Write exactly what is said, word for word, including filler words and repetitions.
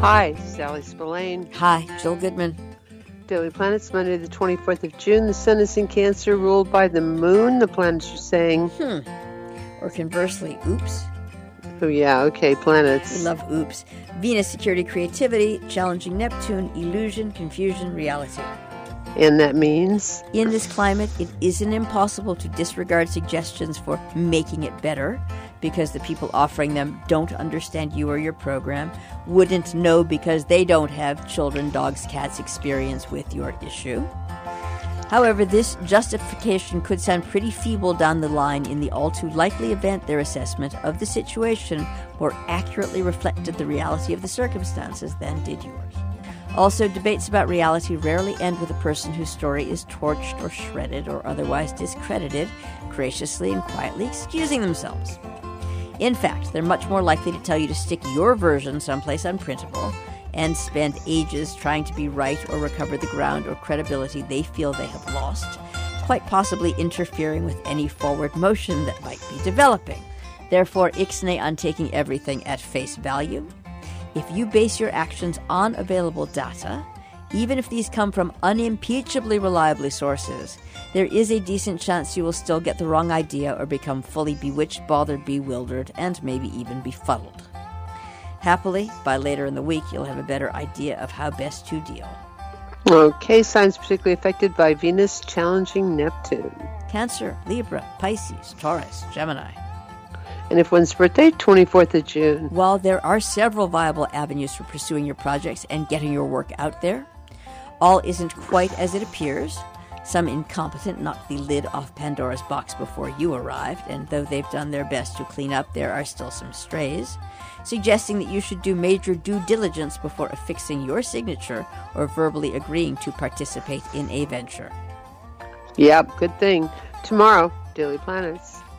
Hi, Sally Spillane. Hi, Jill Goodman. Daily Planets, Monday the twenty-fourth of June. The sun is in Cancer, ruled by the moon. The planets are saying... Hmm. Or conversely, oops. Oh, yeah, okay, planets. We love oops. Venus, security, creativity. Challenging Neptune, illusion, confusion, reality. And that means? In this climate, it isn't impossible to disregard suggestions for making it better, because the people offering them don't understand you or your program, wouldn't know because they don't have children, dogs, cats experience with your issue. However, this justification could sound pretty feeble down the line in the all-too likely event their assessment of the situation more accurately reflected the reality of the circumstances than did yours. Also, debates about reality rarely end with a person whose story is torched or shredded or otherwise discredited, graciously and quietly excusing themselves. In fact, they're much more likely to tell you to stick your version someplace unprintable and spend ages trying to be right or recover the ground or credibility they feel they have lost, quite possibly interfering with any forward motion that might be developing. Therefore, ixnay on taking everything at face value. If you base your actions on available data, even if these come from unimpeachably reliable sources, there is a decent chance you will still get the wrong idea or become fully bewitched, bothered, bewildered, and maybe even befuddled. Happily, by later in the week, you'll have a better idea of how best to deal. Okay, signs particularly affected by Venus challenging Neptune. Cancer, Libra, Pisces, Taurus, Gemini. And if one's birthday, twenty-fourth of June. While there are several viable avenues for pursuing your projects and getting your work out there, all isn't quite as it appears. Some incompetent knocked the lid off Pandora's box before you arrived, and though they've done their best to clean up, there are still some strays, suggesting that you should do major due diligence before affixing your signature or verbally agreeing to participate in a venture. Yep, good thing. Tomorrow, Daily Planets.